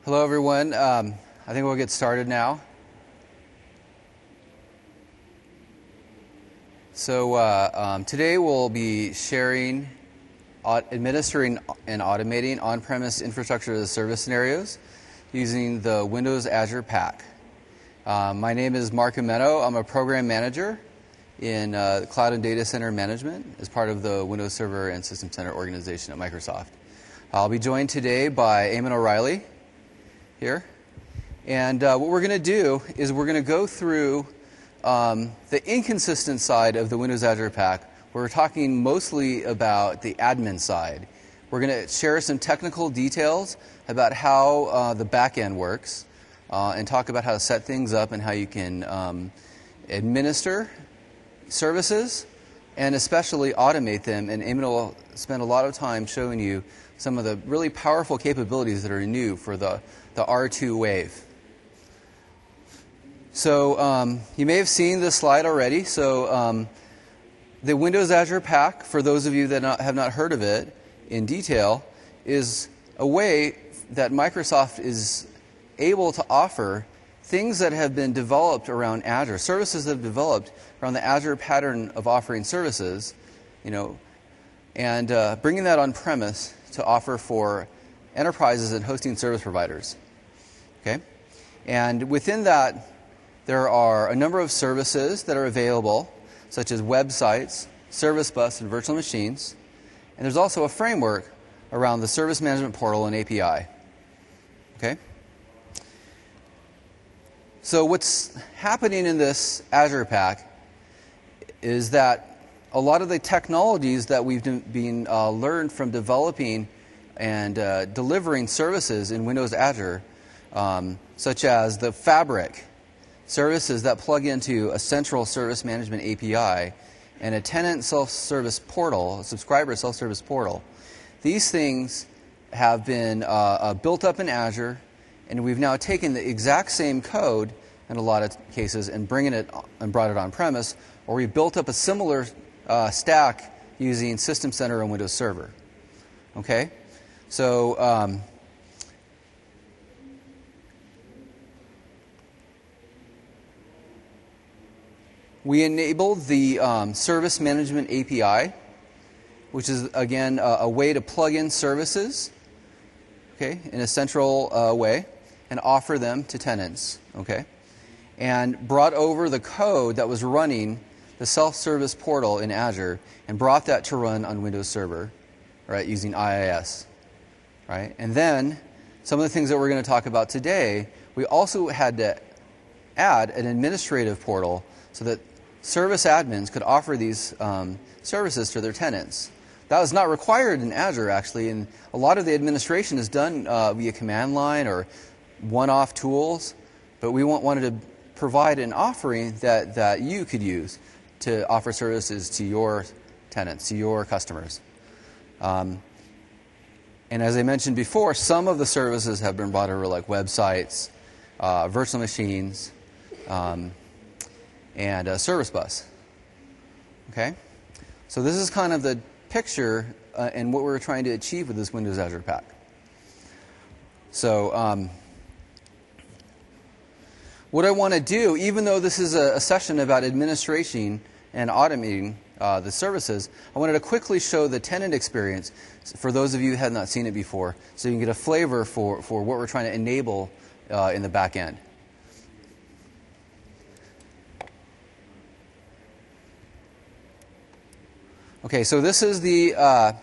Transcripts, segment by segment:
Hello, everyone. I think we'll get started now. So today we'll be sharing, administering, and automating on-premise infrastructure as a service scenarios using the Windows Azure PAC. My name is Mark Imeno. I'm a program manager in Cloud and Data Center Management as part of the Windows Server and System Center organization at Microsoft. I'll be joined today by Eamon O'Reilly here. And what we're going to do is we're going to go through the inconsistent side of the Windows Azure PAC. We're talking mostly about the admin side. We're going to share some technical details about how the back end works and talk about how to set things up and how you can administer services and especially automate them. And Eamon will spend a lot of time showing you some of the really powerful capabilities that are new for the R2 wave. So you may have seen this slide already. So the Windows Azure PAC, for those of you that have not heard of it in detail, is a way that Microsoft is able to offer things that have been developed around Azure, services that have developed around the Azure pattern of offering services, and bringing that on premise to offer for enterprises and hosting service providers. Okay? And within that, there are a number of services that are available, such as websites, service bus, and virtual machines. And there's also a framework around the service management portal and API. Okay? So what's happening in this Azure PAC is that a lot of the technologies that we've been learned from developing and delivering services in Windows Azure, such as the Fabric, services that plug into a central service management API and a tenant self-service portal, a subscriber self-service portal. These things have been built up in Azure, and we've now taken the exact same code in a lot of cases and brought it on premise, or we've built up a similar stack using System Center and Windows Server. Okay? So we enabled the Service Management API, which is, again, a way to plug in services, okay, in a central way and offer them to tenants, okay, and brought over the code that was running the self-service portal in Azure and brought that to run on Windows Server, right, using IIS, right? And then some of the things that we're going to talk about today, we also had to add an administrative portal so that service admins could offer these services to their tenants. That was not required in Azure, actually, and a lot of the administration is done via command line or one-off tools, but we wanted to provide an offering that you could use to offer services to your tenants, to your customers. And as I mentioned before, some of the services have been brought over, like websites, virtual machines, and a service bus. Okay? So this is kind of the picture and what we're trying to achieve with this Windows Azure PAC. So what I want to do, even though this is a session about administration and automating the services, I wanted to quickly show the tenant experience for those of you who have not seen it before, so you can get a flavor for what we're trying to enable in the back end. Okay, so this is the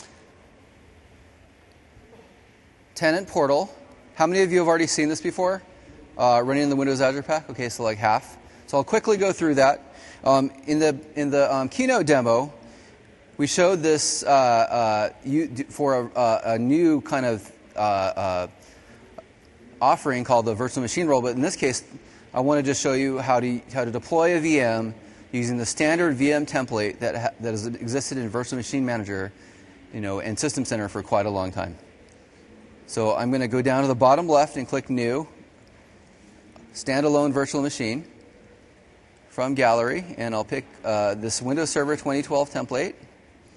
tenant portal. How many of you have already seen this before? Running in the Windows Azure PAC? Okay, so like half. So I'll quickly go through that. In the keynote demo, we showed this for a new kind of offering called the virtual machine role. But in this case, I want to just show you how to deploy a VM using the standard VM template that has existed in Virtual Machine Manager, and System Center for quite a long time. So I'm going to go down to the bottom left and click New, Standalone Virtual Machine from Gallery, and I'll pick this Windows Server 2012 template,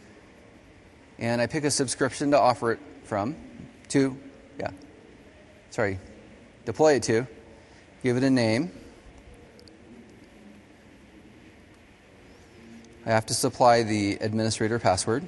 and I pick a subscription to offer it from. deploy it to, give it a name. I have to supply the administrator password.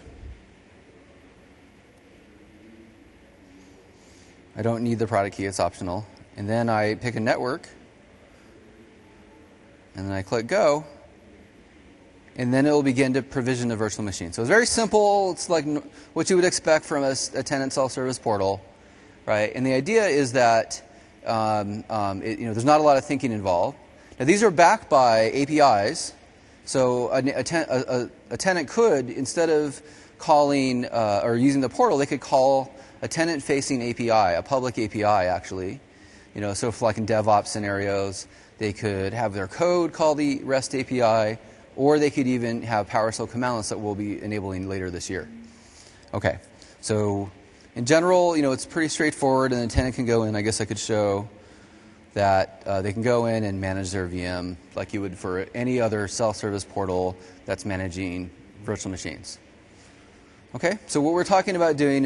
I don't need the product key, it's optional. And then I pick a network, and then I click go, and then it will begin to provision a virtual machine. So it's very simple. It's like what you would expect from a tenant self-service portal, right? And the idea is that there's not a lot of thinking involved. Now these are backed by APIs, so a tenant could, instead of calling or using the portal, they could call a tenant-facing API, a public API actually. So for like in DevOps scenarios, they could have their code call the REST API, or they could even have PowerShell commandlets that we'll be enabling later this year. Okay, so in general, it's pretty straightforward, and the tenant can go in. I guess I could show that they can go in and manage their VM like you would for any other self-service portal that's managing virtual machines. Okay, so what we're talking about doing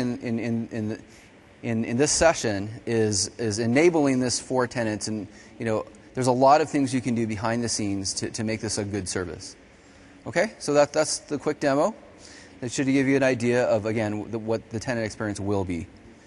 in this session is enabling this for tenants, and there's a lot of things you can do behind the scenes to make this a good service. Okay, so that's the quick demo. That should give you an idea of, again, what the tenant experience will be.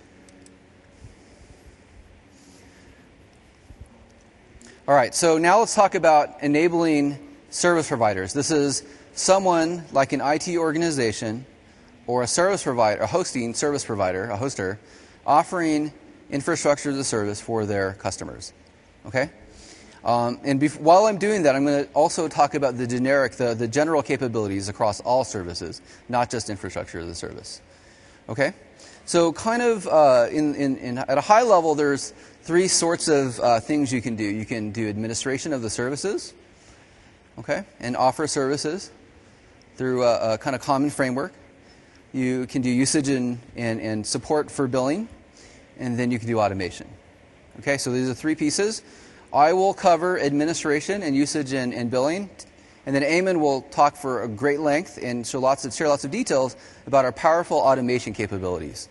All right, so now let's talk about enabling service providers. This is someone like an IT organization or a service provider, a hosting service provider, a hoster, offering infrastructure as a service for their customers. Okay? While I'm doing that, I'm going to also talk about the general capabilities across all services, not just infrastructure as a service. Okay? So kind of at a high level, there's three sorts of things you can do. You can do administration of the services, okay, and offer services through a kind of common framework. You can do usage and support for billing, and then you can do automation. Okay, so these are three pieces. I will cover administration and usage and billing, and then Eamon will talk for a great length and share lots of details about our powerful automation capabilities.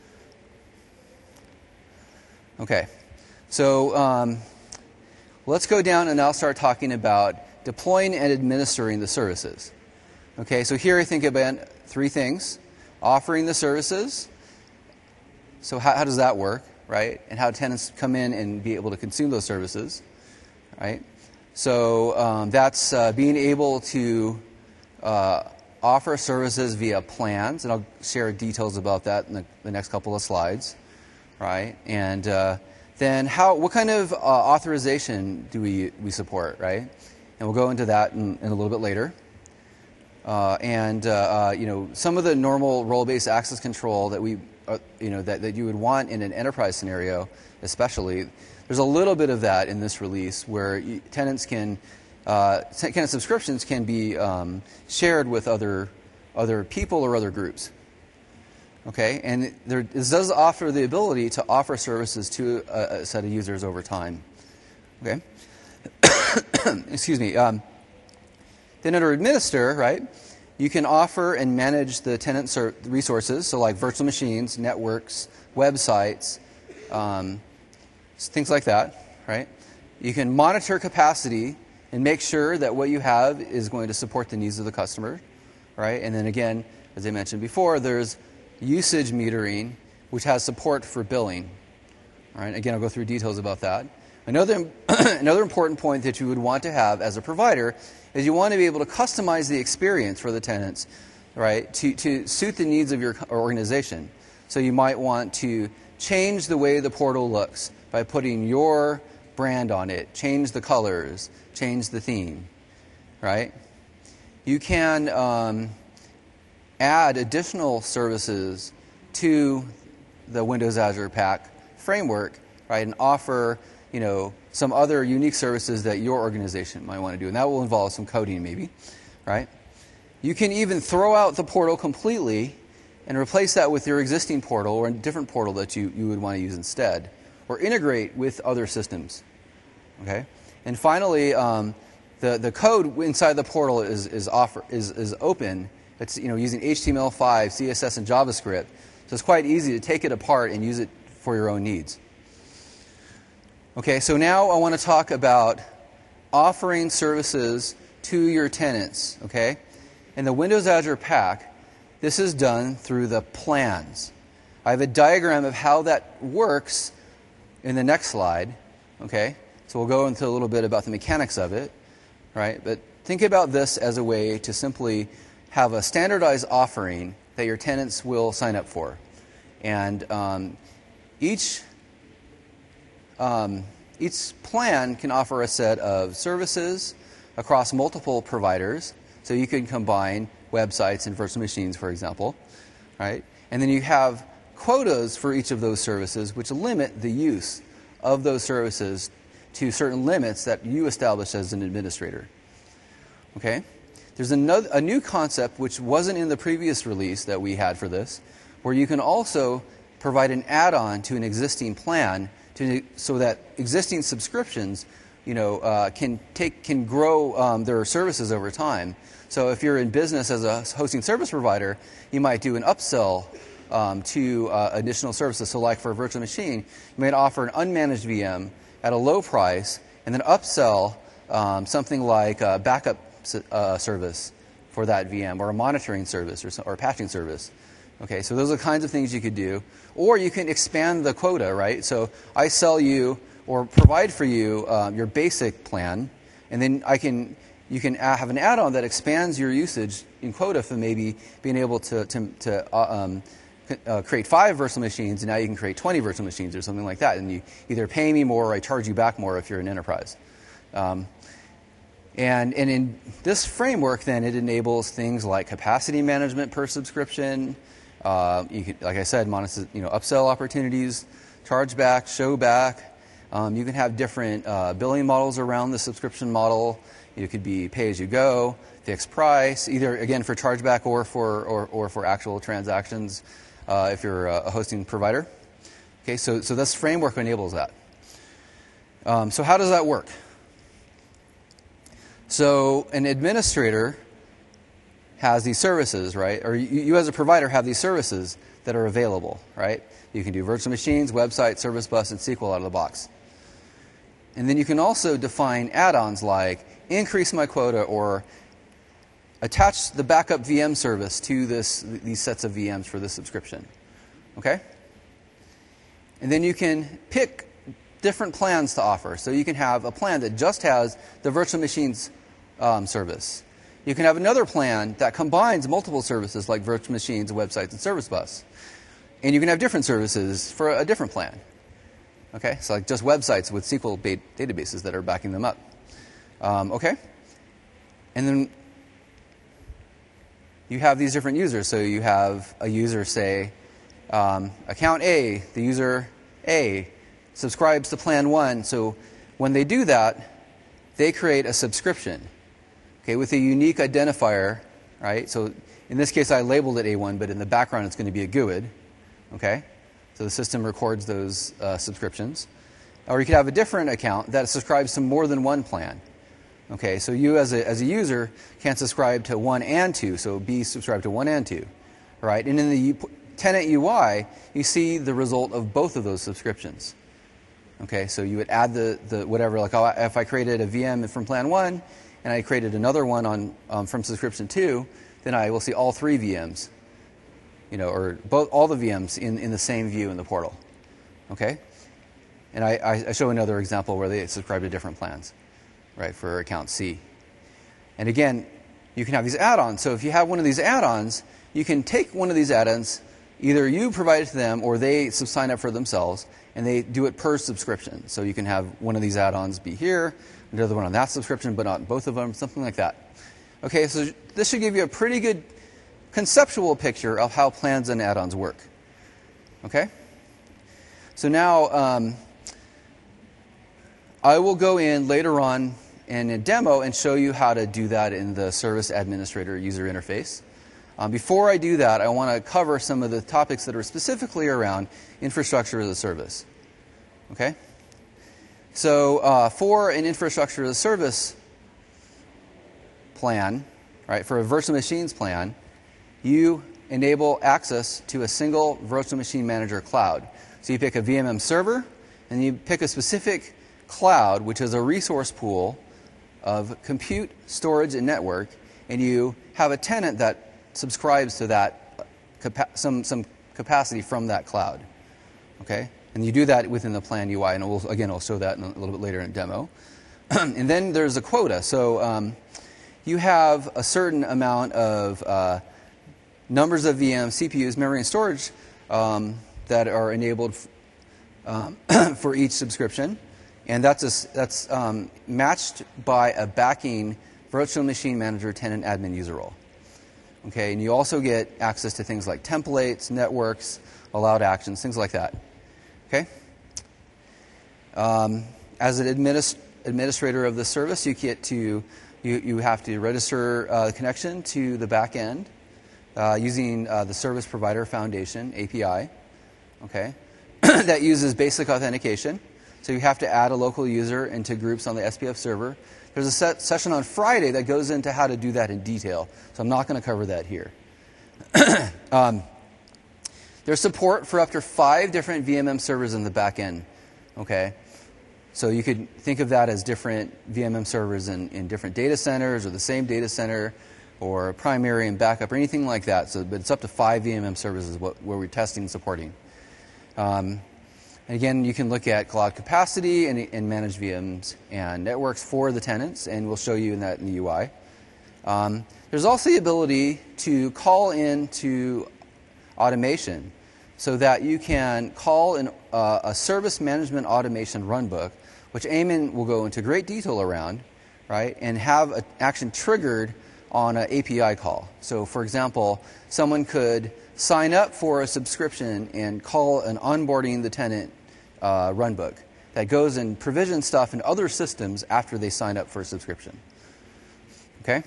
Okay, so let's go down and I'll start talking about deploying and administering the services. Okay, so here I think about three things. Offering the services. So how does that work, right? And how tenants come in and be able to consume those services, right? So that's being able to offer services via plans, and I'll share details about that in the next couple of slides, right? And then what kind of authorization do we support, right? And we'll go into that in a little bit later. Some of the normal role-based access control that that you would want in an enterprise scenario, especially, there's a little bit of that in this release where tenant subscriptions can be shared with other people or other groups. Okay, and this does offer the ability to offer services to a set of users over time. Okay, excuse me. Then under administer, right, you can offer and manage the tenant resources, so like virtual machines, networks, websites, things like that, right? You can monitor capacity and make sure that what you have is going to support the needs of the customer, right? And then again, as I mentioned before, there's usage metering, which has support for billing. All right, again, I'll go through details about that. Another important point that you would want to have as a provider is you want to be able to customize the experience for the tenants, right, to suit the needs of your organization. So you might want to change the way the portal looks by putting your brand on it, change the colors, change the theme, right? You can add additional services to the Windows Azure PAC framework, right, and offer some other unique services that your organization might want to do, and that will involve some coding maybe, right? You can even throw out the portal completely and replace that with your existing portal or a different portal that you would want to use instead, or integrate with other systems, okay? And finally, the code inside the portal is open. It's using HTML5, CSS, and JavaScript, so it's quite easy to take it apart and use it for your own needs. Okay, so now I want to talk about offering services to your tenants. Okay, in the Windows Azure Pack, this is done through the plans. I have a diagram of how that works in the next slide. Okay, so we'll go into a little bit about the mechanics of it, right? But think about this as a way to simply have a standardized offering that your tenants will sign up for. And each plan can offer a set of services across multiple providers. So you can combine websites and virtual machines, for example, right? And then you have quotas for each of those services, which limit the use of those services to certain limits that you establish as an administrator. Okay? There's a new concept which wasn't in the previous release that we had for this, where you can also provide an add-on to an existing plan so that existing subscriptions, can grow their services over time. So if you're in business as a hosting service provider, you might do an upsell to additional services. So like for a virtual machine, you might offer an unmanaged VM at a low price and then upsell something like a backup service for that VM, or a monitoring service, or a patching service. Okay, so those are the kinds of things you could do. Or you can expand the quota, right? So I sell you or provide for you your basic plan, and then you can have an add-on that expands your usage in quota for maybe being able to create 5 virtual machines, and now you can create 20 virtual machines or something like that. And you either pay me more or I charge you back more if you're an enterprise. And in this framework, then, it enables things like capacity management per subscription. You can, like I said, upsell opportunities, charge back, show back. You can have different billing models around the subscription model. It could be pay-as-you-go, fixed price, either again for chargeback or for actual transactions if you're a hosting provider. Okay, so this framework enables that. So how does that work? So an administrator has these services, right? Or you as a provider have these services that are available, right? You can do virtual machines, website, service bus, and SQL out of the box. And then you can also define add-ons like increase my quota or attach the backup VM service to these sets of VMs for this subscription. Okay? And then you can pick different plans to offer. So you can have a plan that just has the virtual machines service. You can have another plan that combines multiple services like virtual machines, websites, and service bus. And you can have different services for a different plan. Okay, so like just websites with SQL databases that are backing them up. Okay, and then you have these different users. So you have a user, say, account A, the user A subscribes to plan 1. So when they do that, they create a subscription, okay, with a unique identifier, right? So in this case, I labeled it A1, but in the background, it's going to be a GUID, okay? So the system records those subscriptions. Or you could have a different account that subscribes to more than one plan. Okay, so you as a user can subscribe to 1 and 2, so B subscribe to 1 and 2, right? And in the tenant UI, you see the result of both of those subscriptions. Okay, so you would add the whatever, like if I created a VM from plan 1 and I created another one from subscription 2, then I will see all 3 VMs, or all the VMs in the same view in the portal. Okay, and I show another example where they subscribe to different plans, right, for account C. And again, you can have these add-ons. So if you have one of these add-ons, you can take one of these add-ons, either you provide it to them or they sign up for themselves, and they do it per subscription. So you can have one of these add-ons be here, another one on that subscription, but not both of them, something like that. Okay, so this should give you a pretty good conceptual picture of how plans and add-ons work. Okay? So now I will go in later on in a demo and show you how to do that in the Service Administrator user interface. Before I do that, I want to cover some of the topics that are specifically around infrastructure as a service. Okay? So for an infrastructure as a service plan, right, for a virtual machines plan, you enable access to a single virtual machine manager cloud. So you pick a VMM server, and you pick a specific cloud, which is a resource pool of compute, storage, and network, and you have a tenant that subscribes to that some capacity from that cloud. Okay, and you do that within the plan UI, and I'll show that in a little bit later in a demo. And then there's a quota. So you have a certain amount of numbers of VMs, CPUs, memory, and storage that are enabled for each subscription, and that's matched by a backing virtual machine manager tenant admin user role. Okay, and you also get access to things like templates, networks, allowed actions, things like that. Okay. As an administrator of the service, you have to register the connection to the back end using the Service Provider Foundation API. Okay, that uses basic authentication. So you have to add a local user into groups on the SPF server. There's a session on Friday that goes into how to do that in detail, so I'm not going to cover that here. There's support for up to 5 different VMM servers in the back end. Okay, so you could think of that as different VMM servers in different data centers, or the same data center, or primary and backup, or anything like that. So, but it's up to 5 VMM servers is where we're testing and supporting. And again, you can look at cloud capacity and manage VMs and networks for the tenants, and we'll show you that in the UI. There's also the ability to call into automation so that you can call a service management automation runbook, which Eamon will go into great detail around, right, and have an action triggered on an API call. So, for example, someone could sign up for a subscription and call an onboarding the tenant runbook that goes and provisions stuff in other systems after they sign up for a subscription. Okay?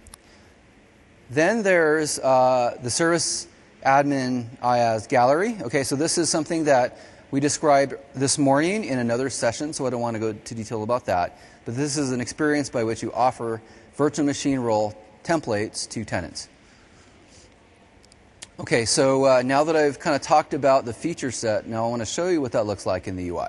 Then there's the service admin IaaS gallery. Okay, so this is something that we described this morning in another session, so I don't want to go into detail about that. But this is an experience by which you offer virtual machine role templates to tenants. Okay, so now that I've kind of talked about the feature set, now I want to show you what that looks like in the UI.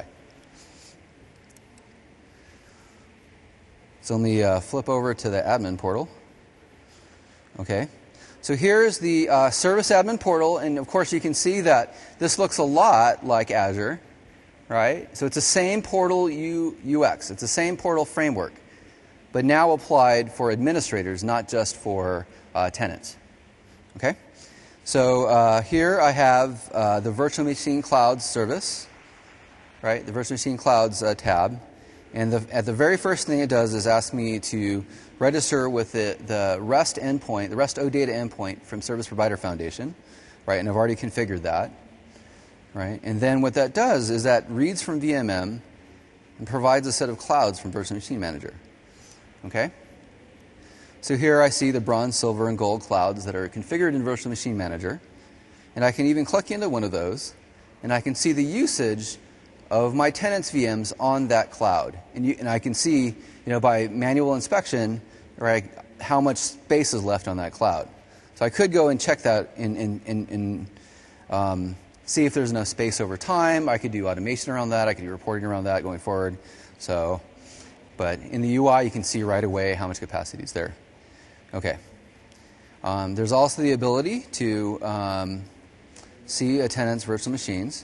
So let me flip over to the admin portal. Okay, so here's the service admin portal, and of course you can see that this looks a lot like Azure, right? So it's the same portal UX, it's the same portal framework, but now applied for administrators, not just for tenants. Okay? So here I have the Virtual Machine Clouds service, right? The Virtual Machine Clouds tab. And at the very first thing it does is ask me to register with the REST endpoint, the REST OData endpoint from Service Provider Foundation, right? And I've already configured that, right? And then what that does is that reads from VMM and provides a set of clouds from Virtual Machine Manager, okay? So here I see the bronze, silver, and gold clouds that are configured in Virtual Machine Manager. And I can even click into one of those, and I can see the usage of my tenant's VMs on that cloud. And I can see, by manual inspection, right, how much space is left on that cloud. So I could go and check that and see if there's enough space over time. I could do automation around that. I could do reporting around that going forward. But in the UI, you can see right away how much capacity is there. Okay. There's also the ability to see a tenant's virtual machines.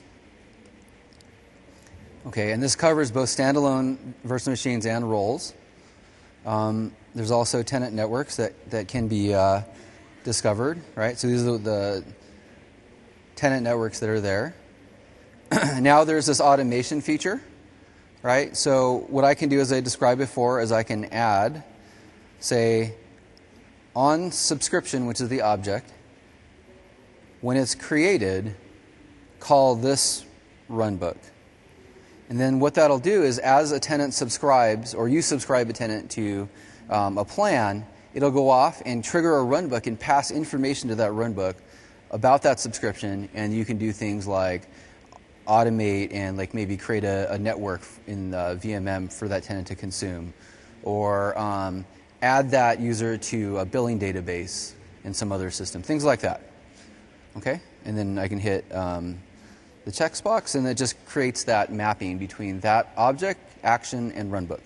Okay, and this covers both standalone virtual machines and roles. There's also tenant networks that can be discovered, right? So these are the tenant networks that are there. Now there's this automation feature, right? So what I can do, as I described before, is I can add, say, on subscription, which is the object, when it's created, call this runbook. And then what that'll do is, as a tenant subscribes, or you subscribe a tenant to a plan, it'll go off and trigger a runbook and pass information to that runbook about that subscription, and you can do things like automate and like maybe create a network in the VMM for that tenant to consume, or add that user to a billing database in some other system, things like that. Okay, and then I can hit the text box, and it just creates that mapping between that object, action, and runbook.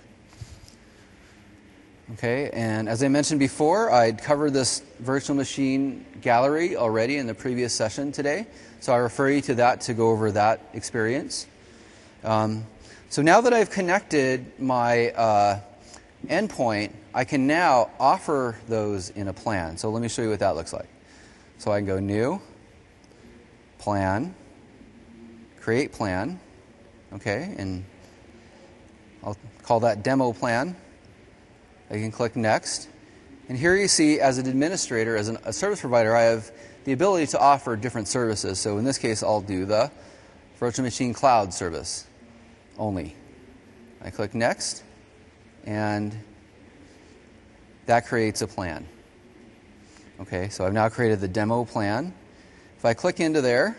Okay, and as I mentioned before, I'd covered this virtual machine gallery already in the previous session today, so I refer you to that to go over that experience. So now that I've connected my endpoint, I can now offer those in a plan. So let me show you what that looks like. So I can go New, Plan, Create Plan, okay, and I'll call that Demo Plan. I can click Next. And here you see, as an administrator, as a service provider, I have the ability to offer different services. So in this case, I'll do the Virtual Machine Cloud service only. I click Next, and that creates a plan. Okay, so I've now created the demo plan. If I click into there,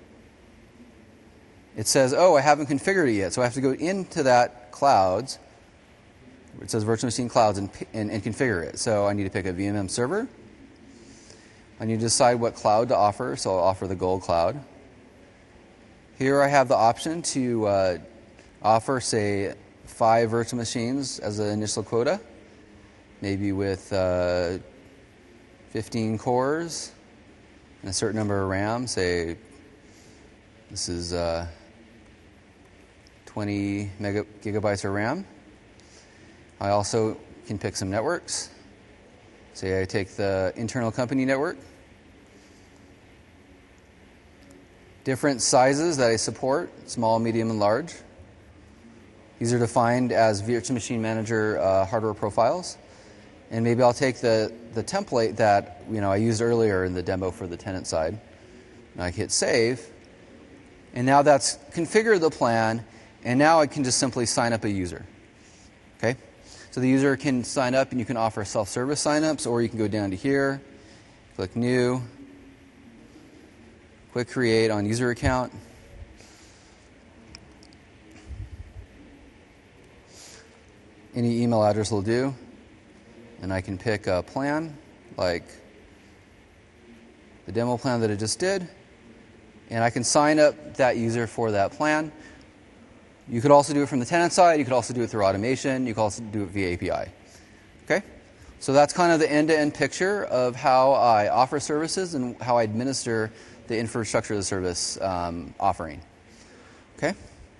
it says, oh, I haven't configured it yet. So I have to go into that Clouds, it says Virtual Machine Clouds, and configure it. So I need to pick a VMM server. I need to decide what cloud to offer, so I'll offer the Gold Cloud. Here I have the option to offer, say, 5 virtual machines as an initial quota, maybe with 15 cores and a certain number of RAM. Say this is 20 gigabytes of RAM. I also can pick some networks. Say I take the internal company network. Different sizes that I support, small, medium, and large. These are defined as Virtual Machine Manager hardware profiles. And maybe I'll take the template that I used earlier in the demo for the tenant side. And I hit Save. And now that's configured the plan. And now I can just simply sign up a user. Okay? So the user can sign up, and you can offer self-service signups, or you can go down to here, click New, click Create on user account. Any email address will do. And I can pick a plan, like the demo plan that I just did. And I can sign up that user for that plan. You could also do it from the tenant side. You could also do it through automation. You could also do it via API. Okay? So that's kind of the end-to-end picture of how I offer services and how I administer the infrastructure as a service offering. Okay?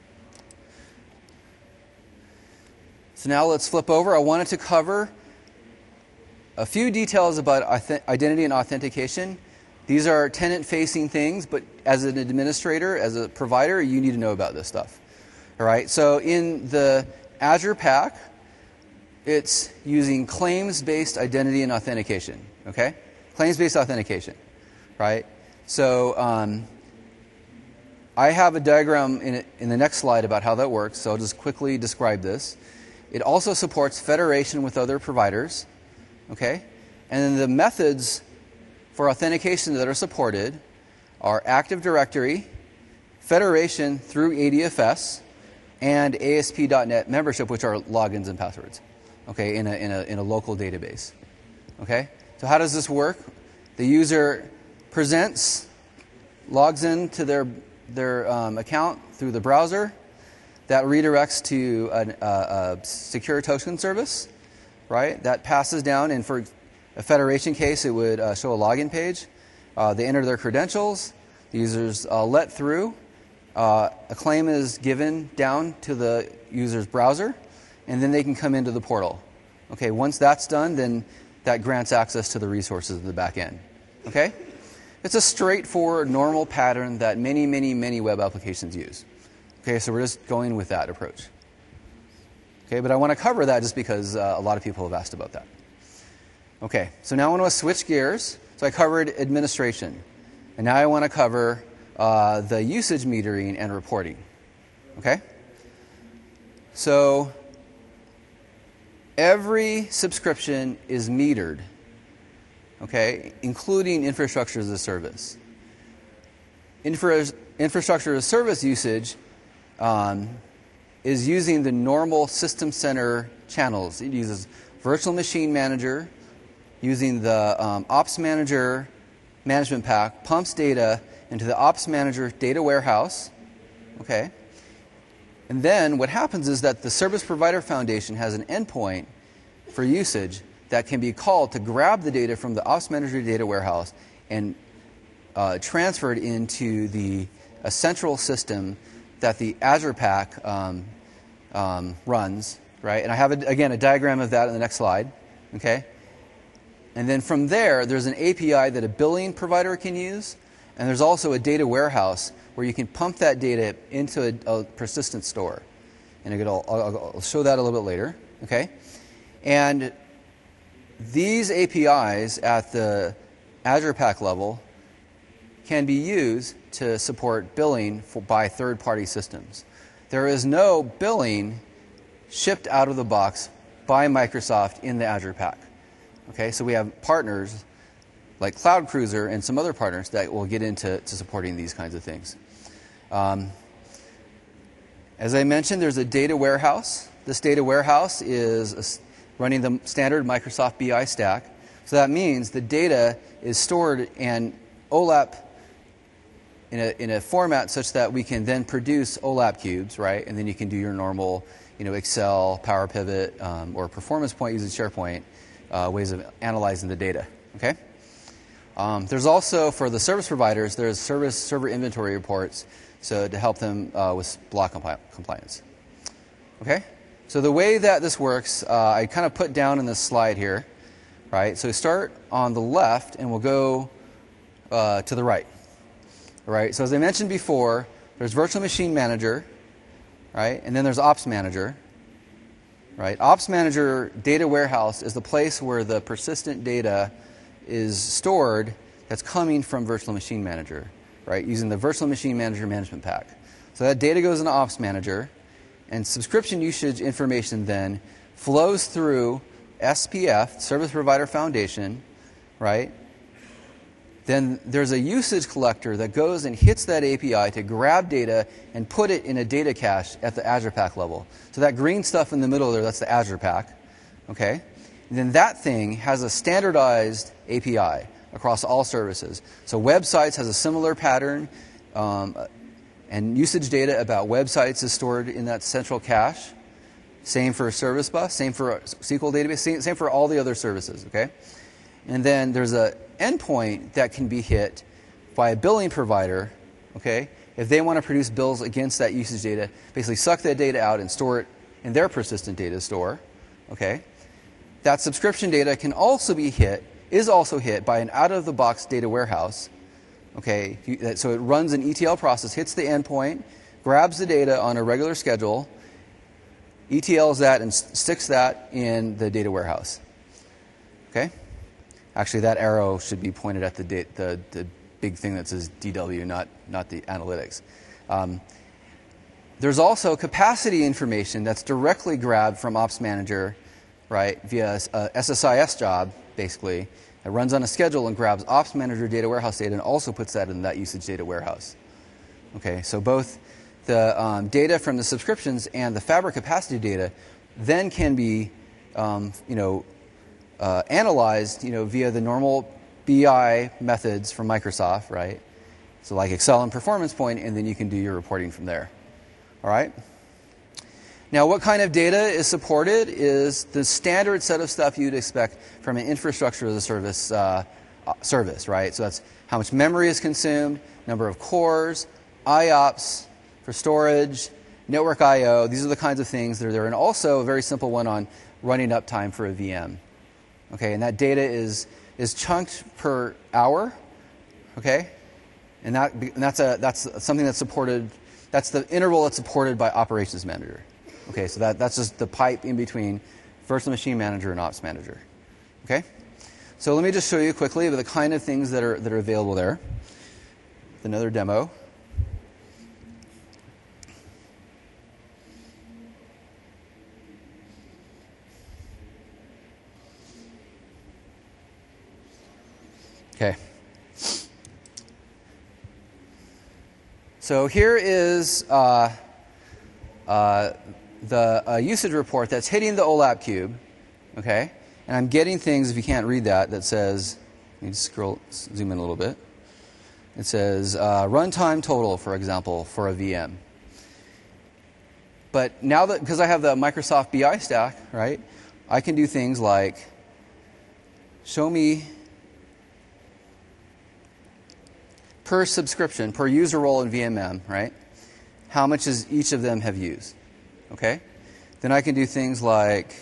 So now let's flip over. I wanted to cover a few details about identity and authentication. These are tenant-facing things, but as an administrator, as a provider, you need to know about this stuff. All right, so in the Azure Pack, it's using claims-based identity and authentication. Okay, claims-based authentication, right? So I have a diagram in the next slide about how that works. So I'll just quickly describe this. It also supports federation with other providers. Okay, and then the methods for authentication that are supported are Active Directory, federation through ADFS, and ASP.NET membership, which are logins and passwords, okay, in a local database. Okay, so how does this work? The user logs into their account through the browser. That redirects to a secure token service, right? That passes down, and for a federation case, it would show a login page. They enter their credentials. The user's let through. A claim is given down to the user's browser, and then they can come into the portal. Okay, once that's done, then that grants access to the resources of the back end. Okay? It's a straightforward, normal pattern that many, many, many web applications use. Okay, so we're just going with that approach. Okay, but I want to cover that just because a lot of people have asked about that. Okay, so now I want to switch gears. So I covered administration. And now I want to cover the usage metering and reporting. Okay? So every subscription is metered, okay, including infrastructure as a service. Infrastructure as a service usage is using the normal System Center channels. It uses Virtual Machine Manager, using the Ops Manager management pack, pumps data, into the Ops Manager data warehouse. Okay. And then what happens is that the Service Provider Foundation has an endpoint for usage that can be called to grab the data from the Ops Manager data warehouse and transfer it into a central system that the Azure Pack runs, right? And I have, again, a diagram of that in the next slide, okay? And then from there, there's an API that a billing provider can use, and there's also a data warehouse where you can pump that data into a persistent store. And I'll show that a little bit later, okay? And these APIs at the Azure Pack level can be used to support billing by third-party systems. There is no billing shipped out of the box by Microsoft in the Azure Pack. Okay, so we have partners like Cloud Cruiser and some other partners that will get into supporting these kinds of things. As I mentioned, there's a data warehouse. This data warehouse is running the standard Microsoft BI stack. So that means the data is stored in OLAP in a format such that we can then produce OLAP cubes, right? And then you can do your normal, Excel, Power Pivot, or Performance Point using SharePoint ways of analyzing the data. Okay. There's also, for the service providers, there's server inventory reports, so to help them with block compliance. Okay. So the way that this works, I kind of put down in this slide here, right? So we start on the left, and we'll go to the right. All right. So as I mentioned before, there's Virtual Machine Manager, right? And then there's Ops Manager, right? Ops Manager data warehouse is the place where the persistent data is stored that's coming from Virtual Machine Manager, right? Using the Virtual Machine Manager management pack. So that data goes into Ops Manager, and subscription usage information then flows through SPF, Service Provider Foundation, right? Then there's a usage collector that goes and hits that API to grab data and put it in a data cache at the Azure Pack level. So that green stuff in the middle there, that's the Azure Pack. Okay? And then that thing has a standardized API across all services. So websites has a similar pattern, and usage data about websites is stored in that central cache. Same for Service Bus, same for SQL database, same for all the other services. Okay? And then there's an endpoint that can be hit by a billing provider, okay, if they want to produce bills against that usage data, basically suck that data out and store it in their persistent data store, okay. That subscription data can also be is also hit by an out-of-the-box data warehouse, okay. So it runs an ETL process, hits the endpoint, grabs the data on a regular schedule, ETLs that and sticks that in the data warehouse, okay. Actually, that arrow should be pointed at the big thing that says DW, not the analytics. There's also capacity information that's directly grabbed from Ops Manager, right, via a SSIS job, basically. It runs on a schedule and grabs Ops Manager data warehouse data and also puts that in that usage data warehouse. Okay, so both the data from the subscriptions and the Fabric capacity data then can be, analyzed, via the normal BI methods from Microsoft, right? So like Excel and Performance Point, and then you can do your reporting from there. All right? Now, what kind of data is supported is the standard set of stuff you'd expect from an infrastructure as a service service, right? So that's how much memory is consumed, number of cores, IOPS for storage, network I/O. These are the kinds of things that are there, and also a very simple one on running uptime for a VM. Okay, and that data is chunked per hour, okay, and that's something that's supported. That's the interval that's supported by Operations Manager. Okay, so that's just the pipe in between Virtual Machine Manager and Ops Manager. Okay, so let me just show you quickly the kind of things that are available there. Another demo. Okay. So here is the usage report that's hitting the OLAP cube. Okay, and I'm getting things, if you can't read that says, let me just zoom in a little bit. It says runtime total, for example, for a VM. But now that, because I have the Microsoft BI stack, right, I can do things like show me per subscription, per user role in VMM, right, how much is each of them have used. Okay? Then I can do things like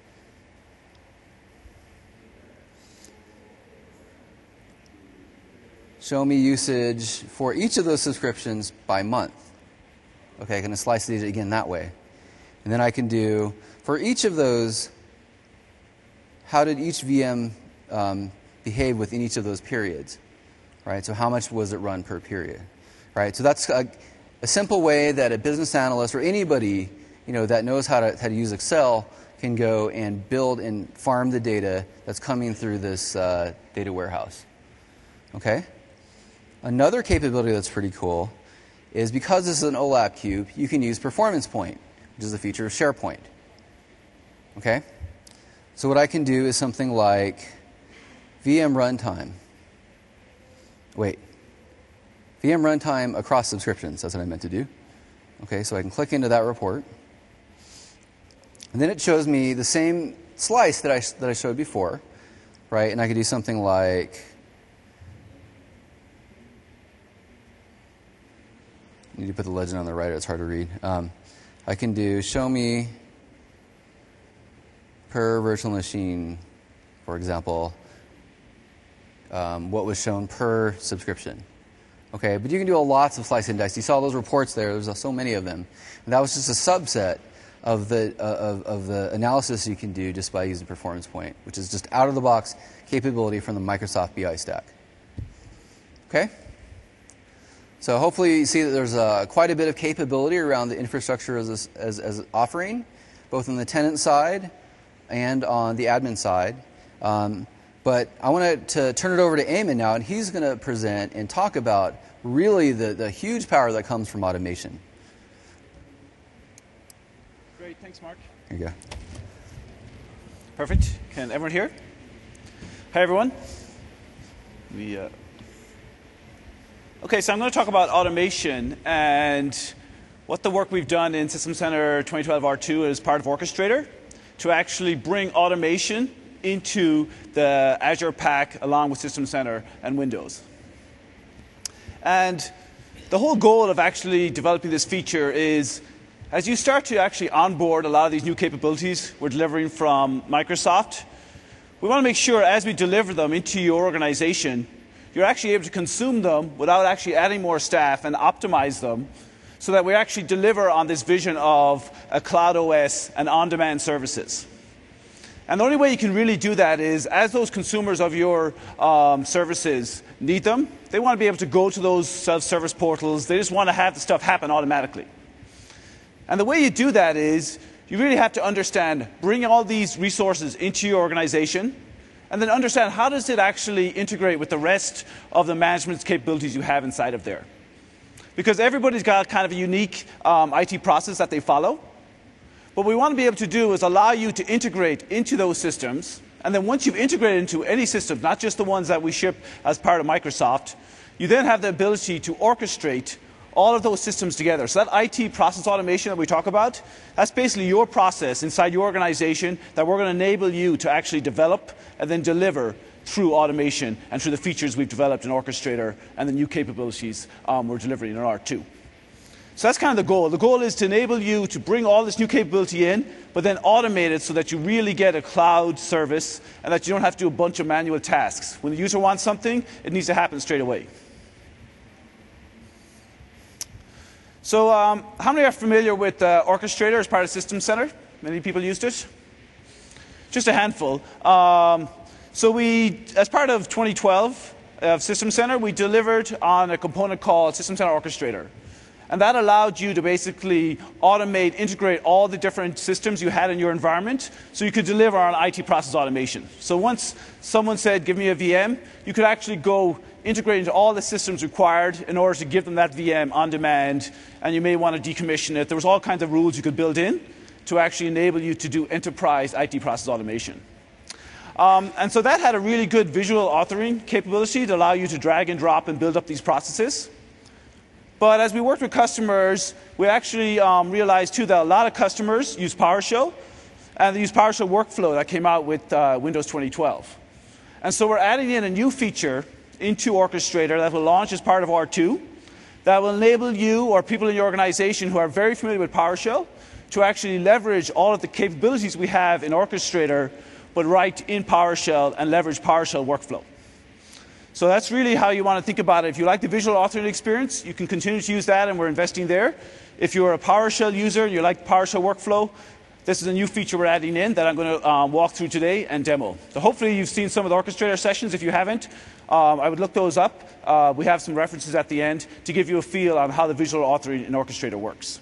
show me usage for each of those subscriptions by month. Okay, I can slice these again that way. And then I can do, for each of those, how did each VM behave within each of those periods? Right, so how much was it run per period? Right, so that's a simple way that a business analyst or anybody that knows how to use Excel can go and build and farm the data that's coming through this data warehouse. Okay? Another capability that's pretty cool is because this is an OLAP cube, you can use Performance Point, which is a feature of SharePoint. Okay? So what I can do is something like VM runtime. VM runtime across subscriptions. That's what I meant to do. Okay, so I can click into that report. And then it shows me the same slice that I showed before, right? And I could do something like, I need to put the legend on the right or it's hard to read. I can do show me per virtual machine, for example, what was shown per subscription. Okay, but you can do lots of slice and dice. You saw those reports there. There's so many of them. And that was just a subset of the analysis you can do just by using Performance Point, which is just out-of-the-box capability from the Microsoft BI stack. Okay? So hopefully you see that there's quite a bit of capability around the infrastructure as offering, both on the tenant side and on the admin side. But I want to turn it over to Eamon now, and he's going to present and talk about really the huge power that comes from automation. Great, thanks, Mark. There you go. Perfect. Can everyone hear? Hi, everyone. Okay, so I'm going to talk about automation and what the work we've done in System Center 2012 R2 as part of Orchestrator to actually bring automation into the Azure Pack along with System Center and Windows. And the whole goal of actually developing this feature is, as you start to actually onboard a lot of these new capabilities we're delivering from Microsoft, we want to make sure as we deliver them into your organization, you're actually able to consume them without actually adding more staff and optimize them so that we actually deliver on this vision of a cloud OS and on-demand services. And the only way you can really do that is as those consumers of your services need them, they want to be able to go to those self-service portals. They just want to have the stuff happen automatically. And the way you do that is you really have to understand, bring all these resources into your organization, and then understand how does it actually integrate with the rest of the management capabilities you have inside of there. Because everybody's got kind of a unique IT process that they follow. What we want to be able to do is allow you to integrate into those systems, and then once you've integrated into any system, not just the ones that we ship as part of Microsoft, you then have the ability to orchestrate all of those systems together. So that IT process automation that we talk about, that's basically your process inside your organization that we're going to enable you to actually develop and then deliver through automation and through the features we've developed in Orchestrator and the new capabilities we're delivering in R2. So that's kind of the goal. The goal is to enable you to bring all this new capability in, but then automate it so that you really get a cloud service and that you don't have to do a bunch of manual tasks. When the user wants something, it needs to happen straight away. So how many are familiar with Orchestrator as part of System Center? Many people used it? Just a handful. So we, as part of 2012 of System Center, we delivered on a component called System Center Orchestrator. And that allowed you to basically automate, integrate all the different systems you had in your environment so you could deliver on IT process automation. So once someone said, give me a VM, you could actually go integrate into all the systems required in order to give them that VM on demand, and you may want to decommission it. There was all kinds of rules you could build in to actually enable you to do enterprise IT process automation. And so that had a really good visual authoring capability to allow you to drag and drop and build up these processes. But as we worked with customers, we actually realized too that a lot of customers use PowerShell, and they use PowerShell Workflow that came out with Windows 2012. And so we're adding in a new feature into Orchestrator that will launch as part of R2 that will enable you or people in your organization who are very familiar with PowerShell to actually leverage all of the capabilities we have in Orchestrator, but write in PowerShell and leverage PowerShell Workflow. So that's really how you want to think about it. If you like the visual authoring experience, you can continue to use that, and we're investing there. If you're a PowerShell user and you like PowerShell Workflow, this is a new feature we're adding in that I'm going to walk through today and demo. So hopefully you've seen some of the Orchestrator sessions. If you haven't, I would look those up. We have some references at the end to give you a feel on how the visual authoring in Orchestrator works.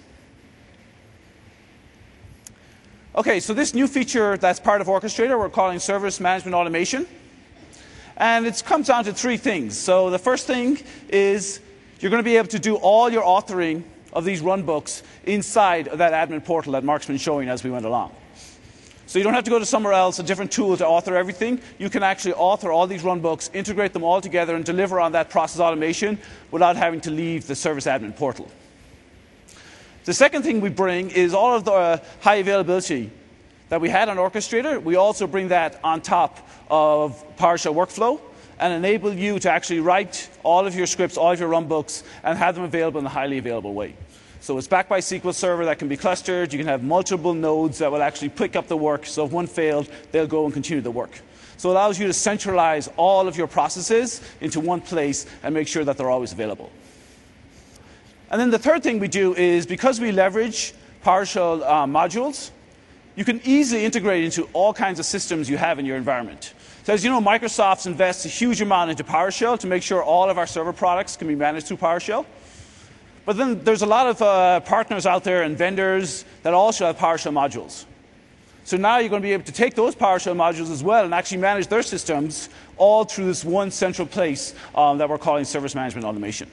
Okay, so this new feature that's part of Orchestrator we're calling Service Management Automation. And it comes down to three things. So the first thing is you're going to be able to do all your authoring of these runbooks inside of that admin portal that Mark's been showing as we went along. So you don't have to go to somewhere else, a different tool to author everything. You can actually author all these runbooks, integrate them all together, and deliver on that process automation without having to leave the service admin portal. The second thing we bring is all of the high availability that we had on Orchestrator. We also bring that on top of PowerShell Workflow and enable you to actually write all of your scripts, all of your runbooks, and have them available in a highly available way. So it's backed by SQL Server that can be clustered. You can have multiple nodes that will actually pick up the work. So if one failed, they'll go and continue the work. So it allows you to centralize all of your processes into one place and make sure that they're always available. And then the third thing we do is because we leverage PowerShell modules, you can easily integrate into all kinds of systems you have in your environment. So as you know, Microsoft invests a huge amount into PowerShell to make sure all of our server products can be managed through PowerShell. But then there's a lot of partners out there and vendors that also have PowerShell modules. So now you're going to be able to take those PowerShell modules as well and actually manage their systems all through this one central place that we're calling Service Management Automation.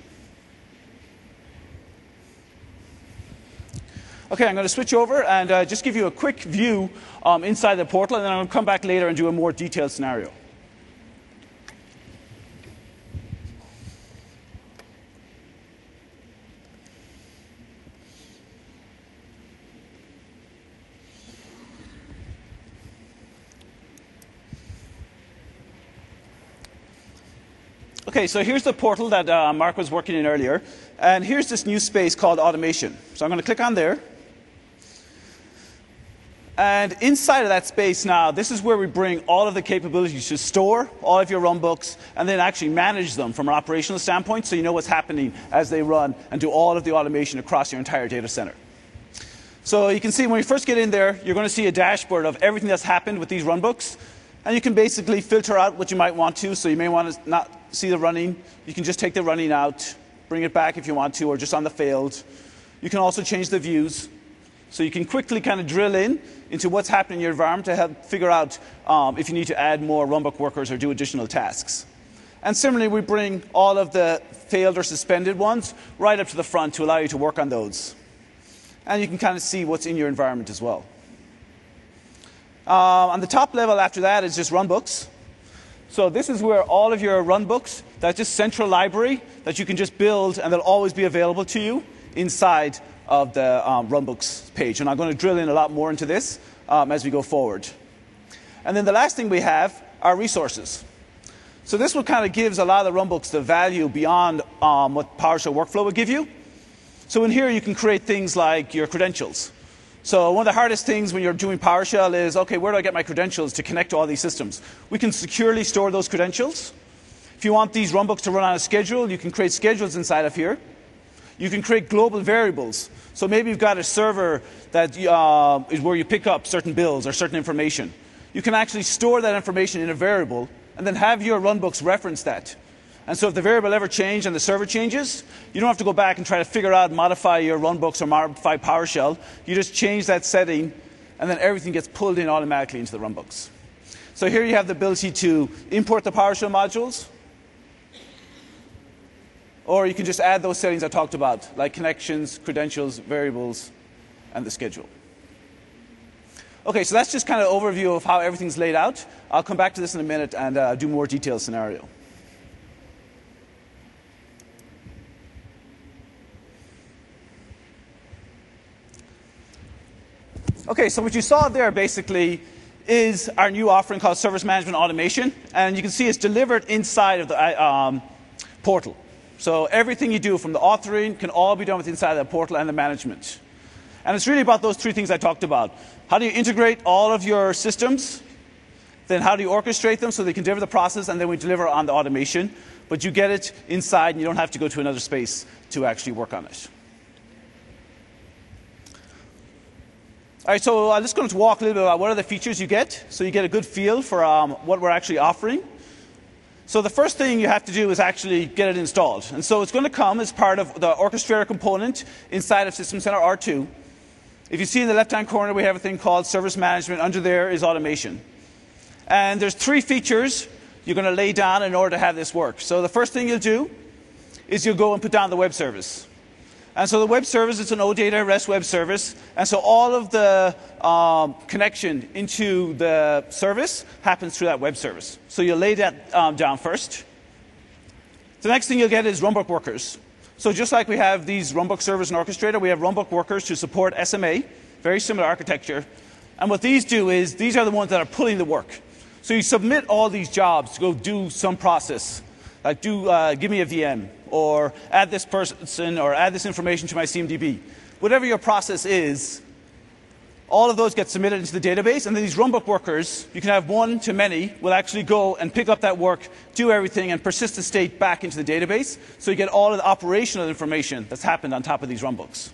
Okay, I'm going to switch over and just give you a quick view inside the portal, and then I'm going to come back later and do a more detailed scenario. Okay, so here's the portal that Mark was working in earlier, and here's this new space called Automation. So I'm going to click on there. And inside of that space now, this is where we bring all of the capabilities to store all of your runbooks and then actually manage them from an operational standpoint so you know what's happening as they run and do all of the automation across your entire data center. So you can see when you first get in there, you're going to see a dashboard of everything that's happened with these runbooks. And you can basically filter out what you might want to. So you may want to not see the running. You can just take the running out, bring it back if you want to, or just on the failed. You can also change the views. So you can quickly kind of drill in into what's happening in your environment to help figure out if you need to add more runbook workers or do additional tasks. And similarly, we bring all of the failed or suspended ones right up to the front to allow you to work on those. And you can kind of see what's in your environment as well. On the top level after that is just runbooks. So this is where all of your runbooks, that's just central library that you can just build and they'll always be available to you inside of the runbooks page. And I'm going to drill in a lot more into this as we go forward. And then the last thing we have are resources. So this one kind of gives a lot of the runbooks the value beyond what PowerShell Workflow would give you. So in here you can create things like your credentials. So one of the hardest things when you're doing PowerShell is, okay, where do I get my credentials to connect to all these systems? We can securely store those credentials. If you want these runbooks to run on a schedule, you can create schedules inside of here. You can create global variables. So maybe you've got a server that is where you pick up certain bills or certain information. You can actually store that information in a variable and then have your runbooks reference that. And so if the variable ever changes and the server changes, you don't have to go back and try to figure out, modify your runbooks or modify PowerShell. You just change that setting, and then everything gets pulled in automatically into the runbooks. So here you have the ability to import the PowerShell modules, or you can just add those settings I talked about, like connections, credentials, variables, and the schedule. Okay, so that's just kind of overview of how everything's laid out. I'll come back to this in a minute and do more detailed scenario. Okay, so what you saw there basically is our new offering called Service Management Automation. And you can see it's delivered inside of the portal. So everything you do from the authoring can all be done with inside the portal and the management. And it's really about those three things I talked about. How do you integrate all of your systems? Then how do you orchestrate them so they can deliver the process, and then we deliver on the automation. But you get it inside and you don't have to go to another space to actually work on it. All right, so I'm just going to walk a little bit about what are the features you get, so you get a good feel for what we're actually offering. So the first thing you have to do is actually get it installed. And so it's going to come as part of the orchestrator component inside of System Center R2. If you see in the left-hand corner, we have a thing called Service Management. Under there is automation. And there's three features you're going to lay down in order to have this work. So the first thing you'll do is you'll go and put down the web service. And so the web service is an OData REST web service. And so all of the connection into the service happens through that web service. So you'll lay that down first. The next thing you'll get is runbook workers. So just like we have these runbook servers and orchestrator, we have runbook workers to support SMA, very similar architecture. And what these do is these are the ones that are pulling the work. So you submit all these jobs to go do some process, like give me a VM, or add this person, or add this information to my CMDB. Whatever your process is, all of those get submitted into the database, and then these runbook workers, you can have one to many, will actually go and pick up that work, do everything, and persist the state back into the database, so you get all of the operational information that's happened on top of these runbooks.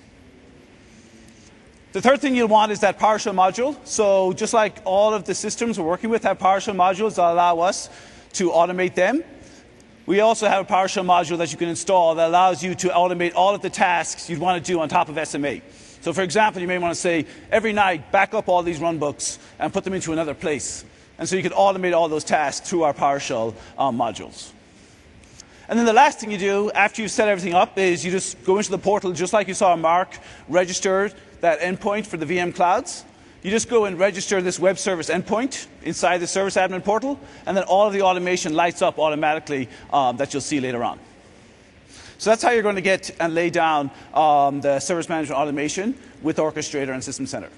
The third thing you'll want is that PowerShell module. So just like all of the systems we're working with have PowerShell modules that allow us to automate them, we also have a PowerShell module that you can install that allows you to automate all of the tasks you'd want to do on top of SMA. So for example, you may want to say, every night, back up all these runbooks and put them into another place. And so you can automate all those tasks through our PowerShell modules. And then the last thing you do after you've set everything up is you just go into the portal, just like you saw Mark register that endpoint for the VM clouds. You just go and register this web service endpoint inside the service admin portal, and then all of the automation lights up automatically that you'll see later on. So that's how you're going to get and lay down the service management automation with Orchestrator and System Center.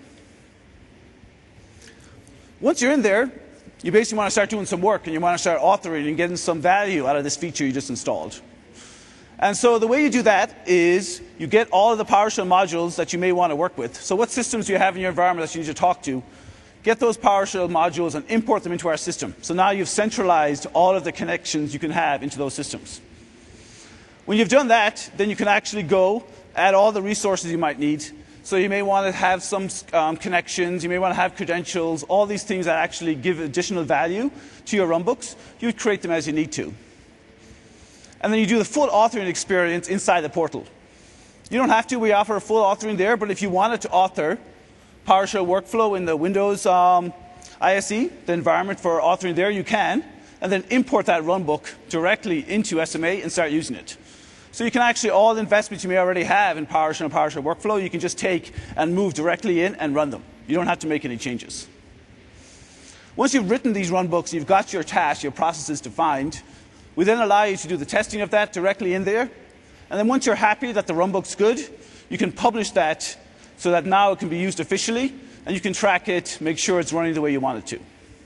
Once you're in there, you basically want to start doing some work, and you want to start authoring and getting some value out of this feature you just installed. And so the way you do that is you get all of the PowerShell modules that you may want to work with. So what systems do you have in your environment that you need to talk to? Get those PowerShell modules and import them into our system. So now you've centralized all of the connections you can have into those systems. When you've done that, then you can actually go add all the resources you might need. So you may want to have some connections, you may want to have credentials, all these things that actually give additional value to your runbooks. You would create them as you need to. And then you do the full authoring experience inside the portal. You don't have to. We offer a full authoring there, but if you wanted to author PowerShell workflow in the Windows ISE, the environment for authoring there, you can, and then import that runbook directly into SMA and start using it. So you can actually, all the investments you may already have in PowerShell and PowerShell workflow, you can just take and move directly in and run them. You don't have to make any changes. Once you've written these runbooks, you've got your tasks, your processes defined, we then allow you to do the testing of that directly in there. And then once you're happy that the runbook's good, you can publish that so that now it can be used officially, and you can track it, make sure it's running the way you want it to.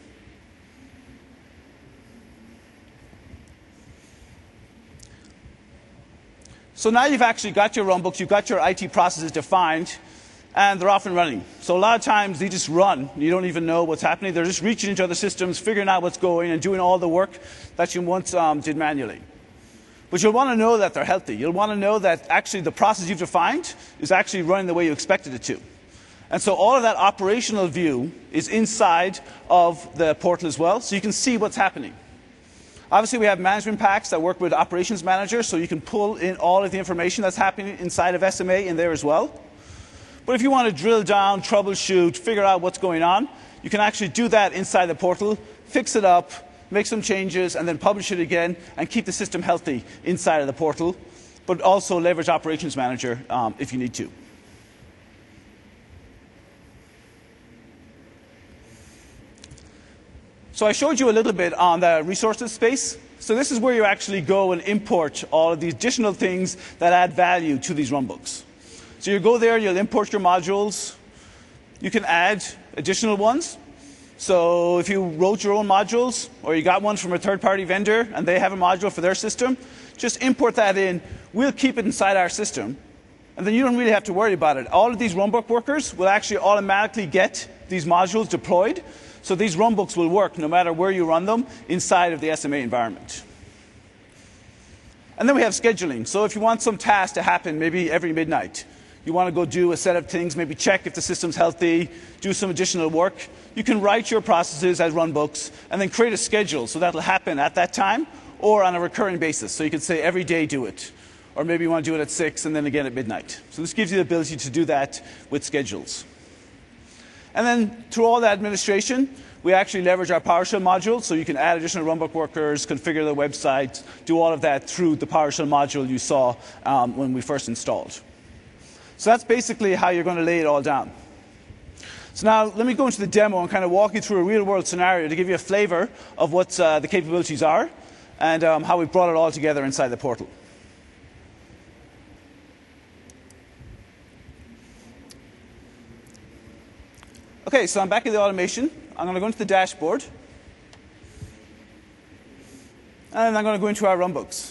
So now you've actually got your runbooks, you've got your IT processes defined, and they're off and running. So a lot of times they just run. You don't even know what's happening. They're just reaching into other systems, figuring out what's going, and doing all the work that you once did manually. But you'll want to know that they're healthy. You'll want to know that actually the process you've defined is actually running the way you expected it to. And so all of that operational view is inside of the portal as well, so you can see what's happening. Obviously, we have management packs that work with Operations Manager, so you can pull in all of the information that's happening inside of SMA in there as well. But if you want to drill down, troubleshoot, figure out what's going on, you can actually do that inside the portal, fix it up, make some changes, and then publish it again, and keep the system healthy inside of the portal, but also leverage Operations Manager if you need to. So I showed you a little bit on the resources space. So this is where you actually go and import all of the additional things that add value to these runbooks. So you go there, you'll import your modules. You can add additional ones. So if you wrote your own modules, or you got one from a third-party vendor and they have a module for their system, just import that in. We'll keep it inside our system. And then you don't really have to worry about it. All of these runbook workers will actually automatically get these modules deployed. So these runbooks will work no matter where you run them inside of the SMA environment. And then we have scheduling. So if you want some task to happen maybe every midnight, you want to go do a set of things, maybe check if the system's healthy, do some additional work, you can write your processes as runbooks and then create a schedule so that'll happen at that time or on a recurring basis. So you can say every day do it. Or maybe you want to do it at 6 and then again at midnight. So this gives you the ability to do that with schedules. And then through all that administration, we actually leverage our PowerShell module, so you can add additional runbook workers, configure the website, do all of that through the PowerShell module you saw when we first installed. So that's basically how you're going to lay it all down. So now let me go into the demo and kind of walk you through a real-world scenario to give you a flavor of what the capabilities are and how we've brought it all together inside the portal. Okay, so I'm back in the automation. I'm going to go into the dashboard. And I'm going to go into our runbooks.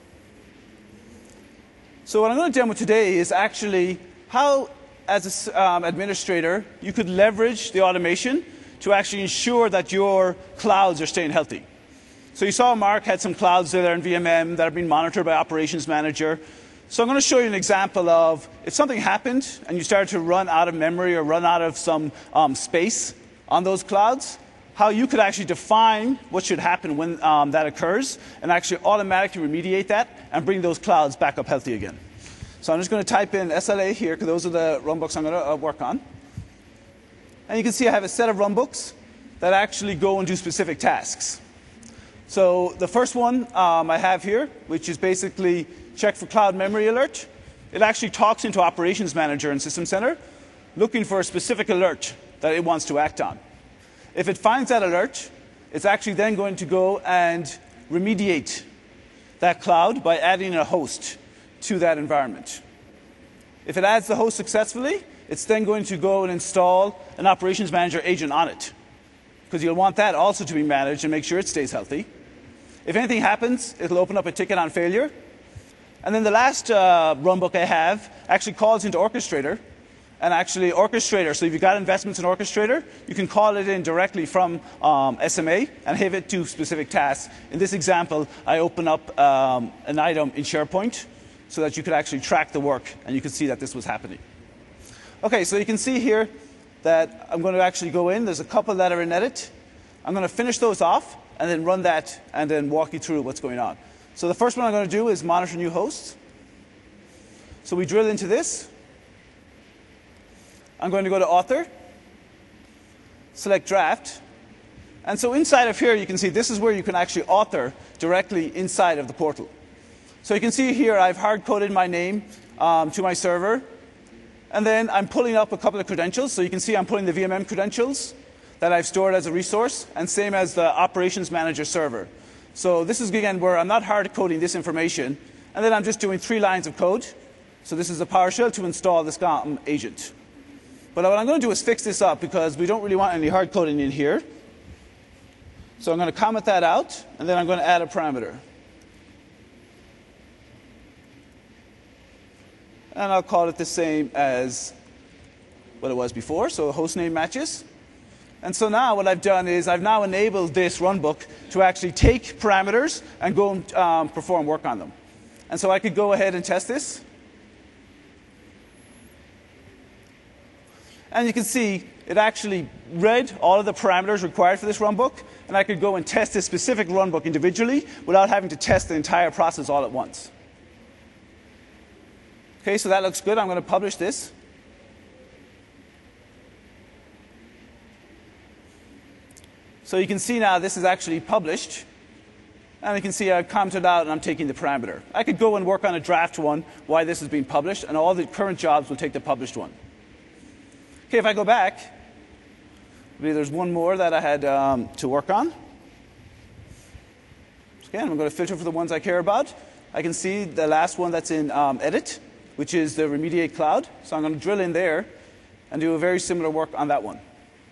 So what I'm going to demo today is actually how, as an administrator, you could leverage the automation to actually ensure that your clouds are staying healthy. So you saw Mark had some clouds there in VMM that are being monitored by Operations Manager. So I'm going to show you an example of if something happened and you started to run out of memory or run out of some space on those clouds, how you could actually define what should happen when that occurs and actually automatically remediate that and bring those clouds back up healthy again. So I'm just going to type in SLA here because those are the runbooks I'm going to work on. And you can see I have a set of runbooks that actually go and do specific tasks. So the first one I have here, which is basically check for cloud memory alert. It actually talks into Operations Manager and System Center looking for a specific alert that it wants to act on. If it finds that alert, it's actually then going to go and remediate that cloud by adding a host to that environment. If it adds the host successfully, it's then going to go and install an Operations Manager agent on it, because you'll want that also to be managed and make sure it stays healthy. If anything happens, it'll open up a ticket on failure. And then the last runbook I have actually calls into Orchestrator. And actually Orchestrator, so if you've got investments in Orchestrator, you can call it in directly from SMA and have it do specific tasks. In this example, I open up an item in SharePoint so that you could actually track the work and you could see that this was happening. Okay, so you can see here that I'm going to actually go in. There's a couple that are in edit. I'm going to finish those off and then run that and then walk you through what's going on. So the first one I'm going to do is monitor new hosts. So we drill into this. I'm going to go to author, select draft. And so inside of here, you can see this is where you can actually author directly inside of the portal. So you can see here I've hard-coded my name to my server. And then I'm pulling up a couple of credentials. So you can see I'm pulling the VMM credentials that I've stored as a resource, and same as the Operations Manager server. So this is, again, where I'm not hard-coding this information. And then I'm just doing 3 lines of code. So this is a PowerShell to install this agent. But what I'm going to do is fix this up because we don't really want any hard coding in here. So I'm going to comment that out, and then I'm going to add a parameter. And I'll call it the same as what it was before, so host name matches. And so now what I've done is I've now enabled this runbook to actually take parameters and go and perform work on them. And so I could go ahead and test this. And you can see it actually read all of the parameters required for this runbook, and I could go and test this specific runbook individually without having to test the entire process all at once. Okay, so that looks good. I'm going to publish this. So you can see now this is actually published. And you can see I've commented out and I'm taking the parameter. I could go and work on a draft one while this is being published, and all the current jobs will take the published one. Okay, if I go back, Maybe there's one more that I had to work on. Again, I'm going to filter for the ones I care about. I can see the last one that's in edit, which is the remediate cloud. So I'm going to drill in there and do a very similar work on that one.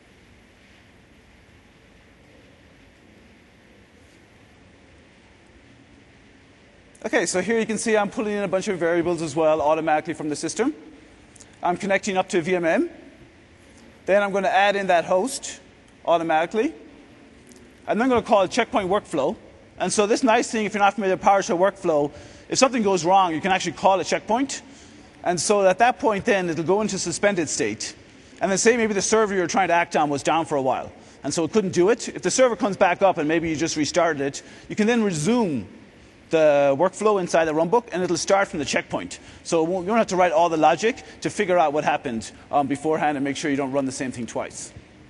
Okay, so here you can see I'm pulling in a bunch of variables as well automatically from the system. I'm connecting up to VMM. Then I'm going to add in that host automatically. And then I'm going to call it checkpoint workflow. And so this nice thing, if you're not familiar with PowerShell workflow, if something goes wrong, you can actually call a checkpoint. And so at that point then, it'll go into suspended state. And then say maybe the server you're trying to act on was down for a while. And so it couldn't do it. If the server comes back up and maybe you just restarted it, you can then resume the workflow inside the runbook, and it'll start from the checkpoint. So you don't have to write all the logic to figure out what happened beforehand and make sure you don't run the same thing twice.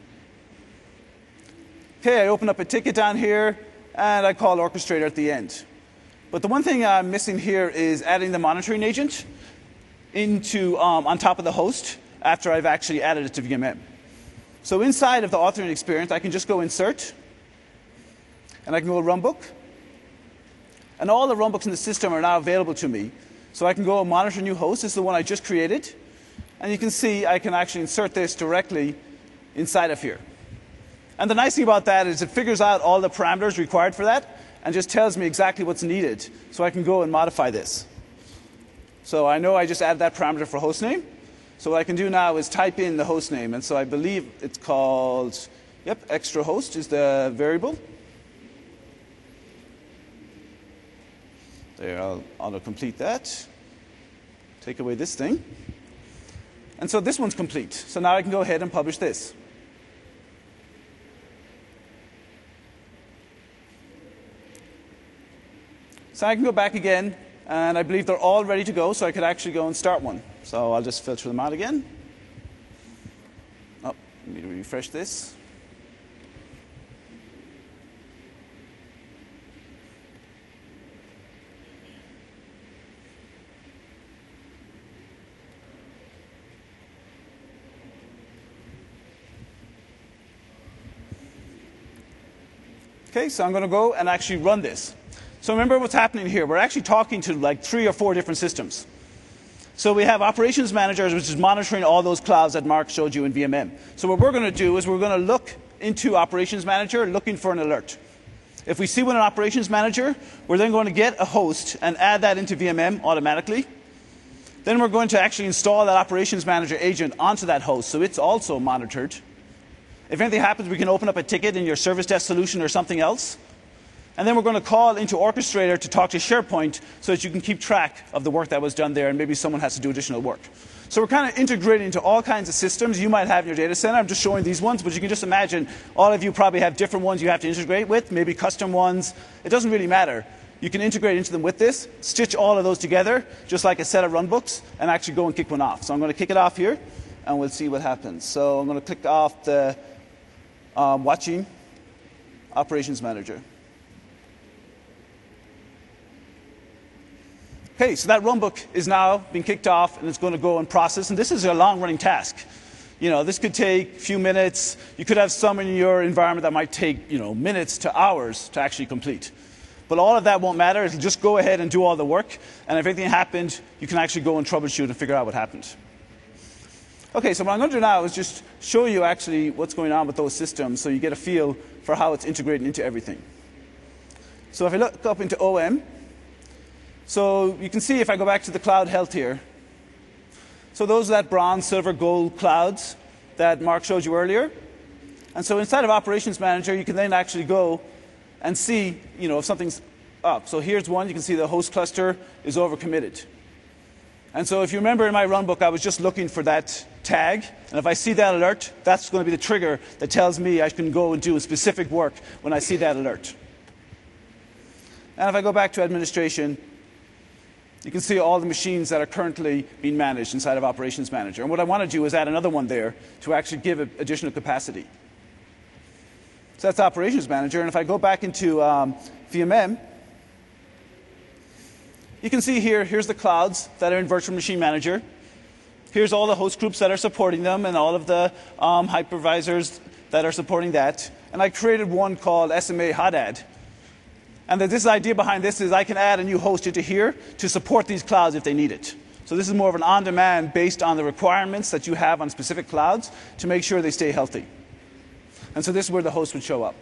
Okay, I open up a ticket down here, and I call Orchestrator at the end. But the one thing I'm missing here is adding the monitoring agent into on top of the host after I've actually added it to VMM. So inside of the authoring experience, I can just go insert, and I can go runbook. And all the runbooks in the system are now available to me. So I can go monitor new host. This is the one I just created. And you can see I can actually insert this directly inside of here. And the nice thing about that is it figures out all the parameters required for that and just tells me exactly what's needed. So I can go and modify this. So I know I just added that parameter for hostname. So what I can do now is type in the hostname. And so I believe it's called, extra host is the variable. There, I'll auto-complete that. Take away this thing. And so this one's complete. So now I can go ahead and publish this. So I can go back again, and I believe they're all ready to go, so I could actually go and start one. So I'll just filter them out again. Oh, I need to refresh this. Okay, so I'm going to go and actually run this. So remember what's happening here. We're actually talking to like 3 or 4 different systems. So we have Operations Manager, which is monitoring all those clouds that Mark showed you in VMM. So what we're going to do is we're going to look into Operations Manager looking for an alert. If we see one in Operations Manager, we're then going to get a host and add that into VMM automatically. Then we're going to actually install that Operations Manager agent onto that host, so it's also monitored. If anything happens, we can open up a ticket in your service desk solution or something else. And then we're going to call into Orchestrator to talk to SharePoint so that you can keep track of the work that was done there, and maybe someone has to do additional work. So we're kind of integrating into all kinds of systems you might have in your data center. I'm just showing these ones, but you can just imagine all of you probably have different ones you have to integrate with, maybe custom ones. It doesn't really matter. You can integrate into them with this, stitch all of those together, just like a set of runbooks, and actually go and kick one off. So I'm going to kick it off here, and we'll see what happens. So I'm going to click off the watching Operations Manager. Okay, so that runbook is now being kicked off, and it's going to go and process. And this is a long-running task. You know, this could take a few minutes. You could have some in your environment that might take, minutes to hours to actually complete. But all of that won't matter. It'll just go ahead and do all the work. And if anything happened, you can actually go and troubleshoot and figure out what happened. Okay, so what I'm going to do now is just show you actually what's going on with those systems so you get a feel for how it's integrated into everything. So if I look up into OM, so you can see if I go back to the cloud health here. So those are that bronze, silver, gold clouds that Mark showed you earlier. And so inside of Operations Manager, you can then actually go and see, if something's up. So here's one. You can see the host cluster is overcommitted. And so if you remember in my runbook, I was just looking for that tag. And if I see that alert, that's going to be the trigger that tells me I can go and do specific work when I see that alert. And if I go back to administration, you can see all the machines that are currently being managed inside of Operations Manager. And what I want to do is add another one there to actually give it additional capacity. So that's Operations Manager. And if I go back into VMM, you can see here's the clouds that are in Virtual Machine Manager. Here's all the host groups that are supporting them and all of the hypervisors that are supporting that. And I created one called SMA Hot Add. And this idea behind this is I can add a new host into here to support these clouds if they need it. So this is more of an on-demand based on the requirements that you have on specific clouds to make sure they stay healthy. And so this is where the host would show up.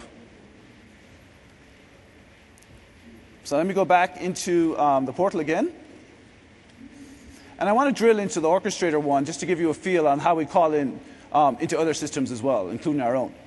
So let me go back into the portal again. And I want to drill into the orchestrator one just to give you a feel on how we call in into other systems as well, including our own.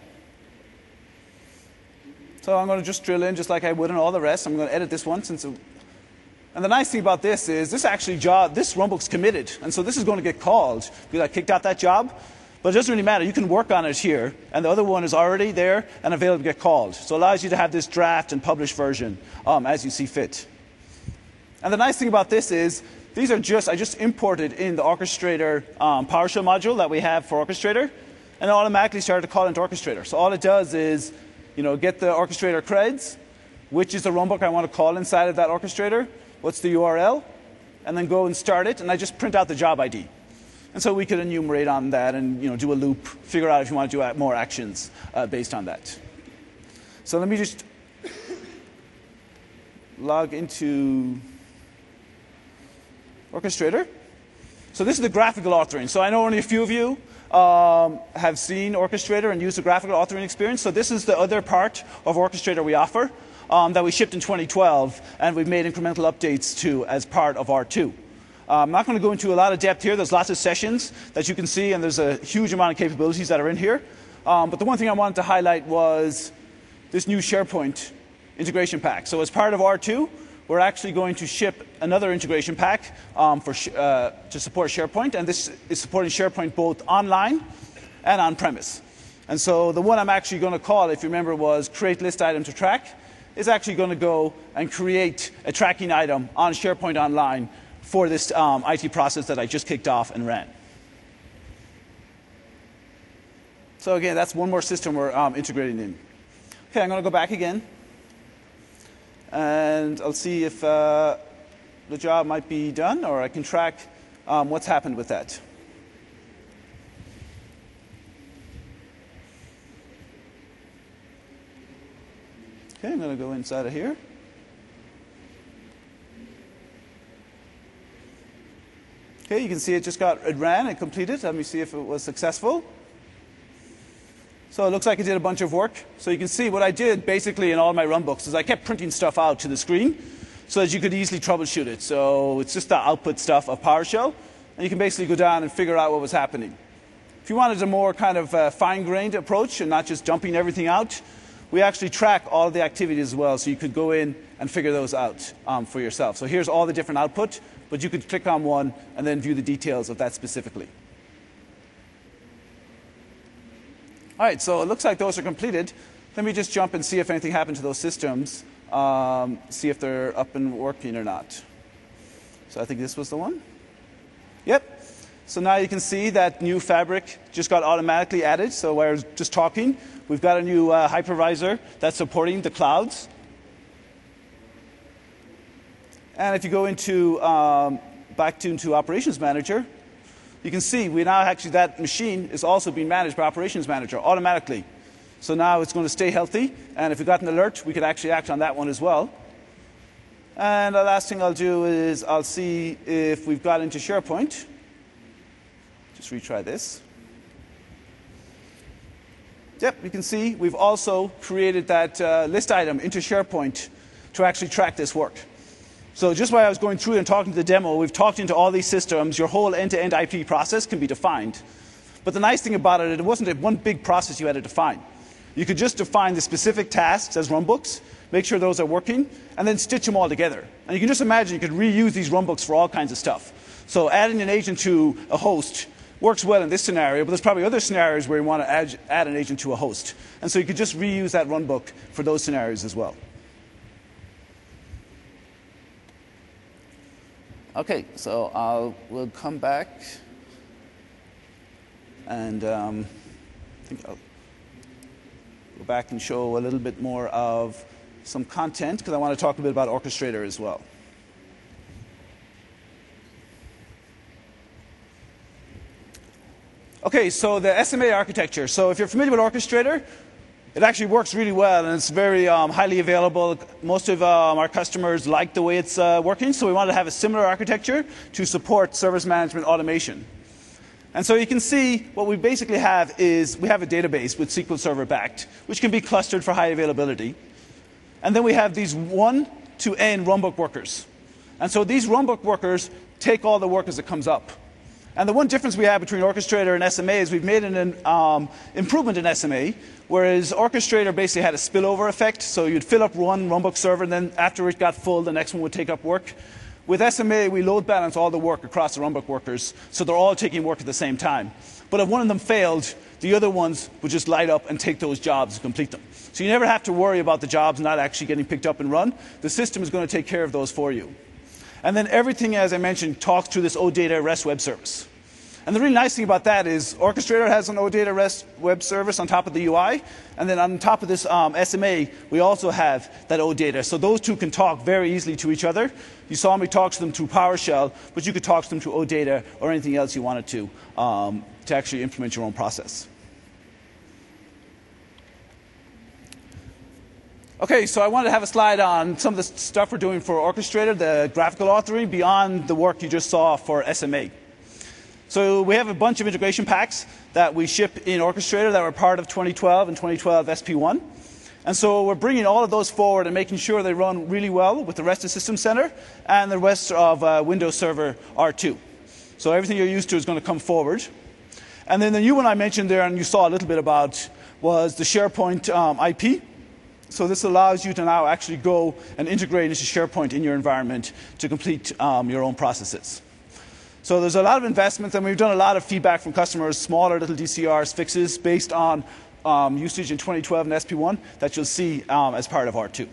So I'm going to just drill in just like I would in all the rest. I'm going to edit this one. And the nice thing about this is this runbook's committed. And so this is going to get called because I kicked out that job. But it doesn't really matter. You can work on it here. And the other one is already there and available to get called. So it allows you to have this draft and published version as you see fit. And the nice thing about this is I just imported in the Orchestrator PowerShell module that we have for Orchestrator. And it automatically started to call into Orchestrator. So all it does is get the Orchestrator creds, which is the runbook I want to call inside of that Orchestrator, what's the URL, and then go and start it, and I just print out the job ID. And so we could enumerate on that and do a loop, figure out if you want to do more actions based on that. So let me just log into Orchestrator. So this is the graphical authoring. So I know only a few of you have seen Orchestrator and used the graphical authoring experience. So this is the other part of Orchestrator we offer that we shipped in 2012, and we've made incremental updates to as part of R2. I'm not going to go into a lot of depth here. There's lots of sessions that you can see, and there's a huge amount of capabilities that are in here. But the one thing I wanted to highlight was this new SharePoint integration pack. So as part of R2, we're actually going to ship another integration pack to support SharePoint, and this is supporting SharePoint both online and on-premise. And so the one I'm actually going to call, if you remember, was create list item to track, is actually going to go and create a tracking item on SharePoint Online for this IT process that I just kicked off and ran. So again, that's one more system we're integrating in. Okay, I'm going to go back again. And I'll see if the job might be done, or I can track what's happened with that. Okay, I'm going to go inside of here. Okay, you can see it ran and completed. Let me see if it was successful. So it looks like it did a bunch of work. So you can see what I did basically in all my runbooks is I kept printing stuff out to the screen so that you could easily troubleshoot it. So it's just the output stuff of PowerShell, and you can basically go down and figure out what was happening. If you wanted a more kind of fine-grained approach and not just dumping everything out, we actually track all the activities as well, so you could go in and figure those out for yourself. So here's all the different output, but you could click on one and then view the details of that specifically. All right, so it looks like those are completed. Let me just jump and see if anything happened to those systems, see if they're up and working or not. So I think this was the one. Yep. So now you can see that new fabric just got automatically added. So while I was just talking, we've got a new hypervisor that's supporting the clouds. And if you go into back into Operations Manager, you can see we now actually that machine is also being managed by Operations Manager automatically. So now it's going to stay healthy, and if we got an alert, we could actually act on that one as well. And the last thing I'll do is I'll see if we've got into SharePoint. Just retry this. Yep, you can see we've also created that list item into SharePoint to actually track this work. So just while I was going through and talking to the demo, we've talked into all these systems. Your whole end-to-end IP process can be defined. But the nice thing about it, it wasn't one big process you had to define. You could just define the specific tasks as runbooks, make sure those are working, and then stitch them all together. And you can just imagine you could reuse these runbooks for all kinds of stuff. So adding an agent to a host works well in this scenario, but there's probably other scenarios where you want to add an agent to a host. And so you could just reuse that runbook for those scenarios as well. Okay, so we'll come back, and I think I'll go back and show a little bit more of some content, because I want to talk a bit about Orchestrator as well. Okay. Okay, so the SMA architecture. So if you're familiar with Orchestrator, it actually works really well, and it's very highly available. Most of our customers like the way it's working, so we wanted to have a similar architecture to support service management automation. And so you can see what we basically have is we have a database with SQL Server backed, which can be clustered for high availability. And then we have these 1 to n runbook workers. And so these runbook workers take all the work as it comes up. And the one difference we have between Orchestrator and SMA is we've made an improvement in SMA, whereas Orchestrator basically had a spillover effect. So you'd fill up one runbook server, and then after it got full, the next one would take up work. With SMA, we load balance all the work across the runbook workers, so they're all taking work at the same time. But if one of them failed, the other ones would just light up and take those jobs and complete them. So you never have to worry about the jobs not actually getting picked up and run. The system is going to take care of those for you. And then everything, as I mentioned, talks to this OData REST web service. And the really nice thing about that is Orchestrator has an OData REST web service on top of the UI, and then on top of this SMA, we also have that OData. So those two can talk very easily to each other. You saw me talk to them through PowerShell, but you could talk to them through OData or anything else you wanted to actually implement your own process. Okay, so I wanted to have a slide on some of the stuff we're doing for Orchestrator, the graphical authoring, beyond the work you just saw for SMA. So we have a bunch of integration packs that we ship in Orchestrator that were part of 2012 and 2012 SP1. And so we're bringing all of those forward and making sure they run really well with the rest of System Center and the rest of Windows Server R2. So everything you're used to is going to come forward. And then the new one I mentioned there and you saw a little bit about was the SharePoint IP. So this allows you to now actually go and integrate into SharePoint in your environment to complete your own processes. So there's a lot of investments, and we've done a lot of feedback from customers, smaller little DCRs, fixes based on usage in 2012 and SP1 that you'll see as part of R2.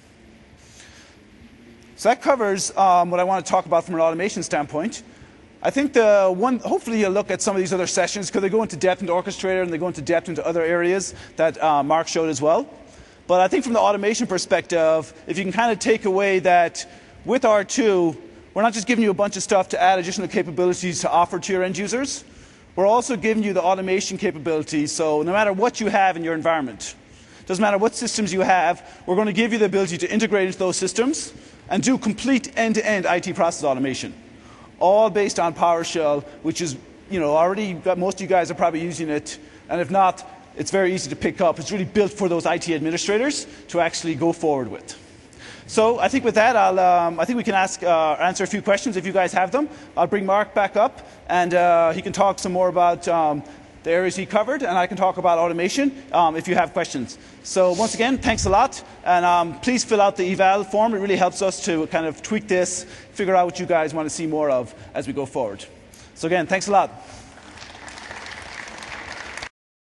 So that covers what I want to talk about from an automation standpoint. I think hopefully you'll look at some of these other sessions because they go into depth into Orchestrator and they go into depth into other areas that Mark showed as well. But I think from the automation perspective, if you can kind of take away that with R2, we're not just giving you a bunch of stuff to add additional capabilities to offer to your end users. We're also giving you the automation capabilities. So no matter what you have in your environment, doesn't matter what systems you have, we're going to give you the ability to integrate into those systems and do complete end-to-end IT process automation, all based on PowerShell, which is, already most of you guys are probably using it, and if not, it's very easy to pick up. It's really built for those IT administrators to actually go forward with. So I think with that, I think we can answer a few questions if you guys have them. I'll bring Mark back up, and he can talk some more about the areas he covered, and I can talk about automation if you have questions. So once again, thanks a lot, and please fill out the eval form. It really helps us to kind of tweak this, figure out what you guys want to see more of as we go forward. So again, thanks a lot.